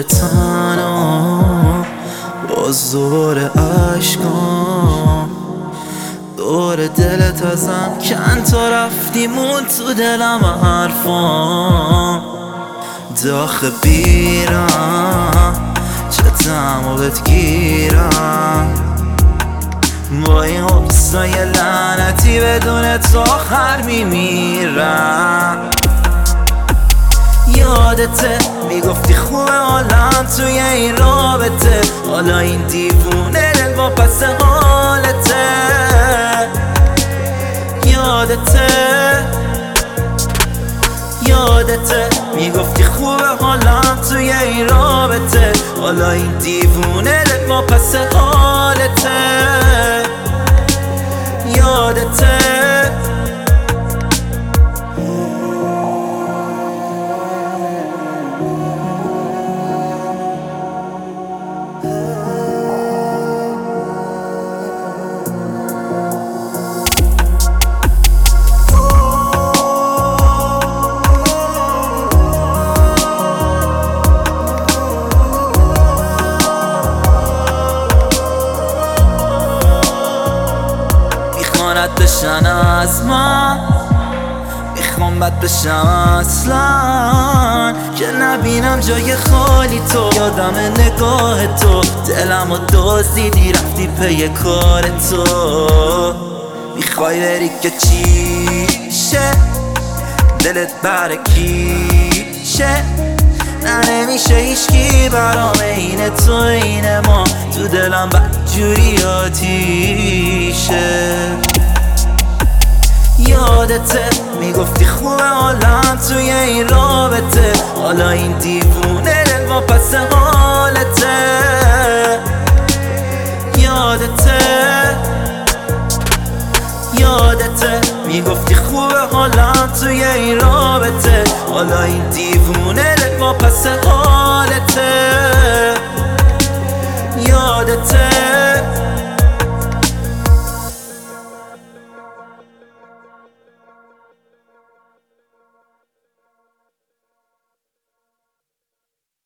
دوباره تنها، باز دوباره عشقام، دوباره دلت ازم کن تا رفتی مون تو دلم حرفام. داخل بیرم چه تمو بهت گیرم، با این حبسای لعنتی بدون تو آخر میمیرم. یادته میگفتی خوبه حالم توی این رابطه، حالا این دیوونه دل با پس حالته. یادته میگفتی خوبه حالم توی این رابطه، حالا این دیوونه دل با پس حالته. یادته رد بشن از من، میخوام بد بشم اصلا، که نبینم جای خالی تو. یادم نگاه تو، دلمو دزدیدی رفتی پی کار تو. میخوای بری که چیشه دلت بر کیشه، نه نمیشه هیچکی برام اینه تو اینه ما، تو دلم بدجوری آتیشه. یادته میگفتی خوبه حالم توی این رابطه، حالا این دیوونه دل با پس حالته. یادته میگفتی خوبه حالم توی این رابطه، حالا این دیوونه دل با پس حالته. یادته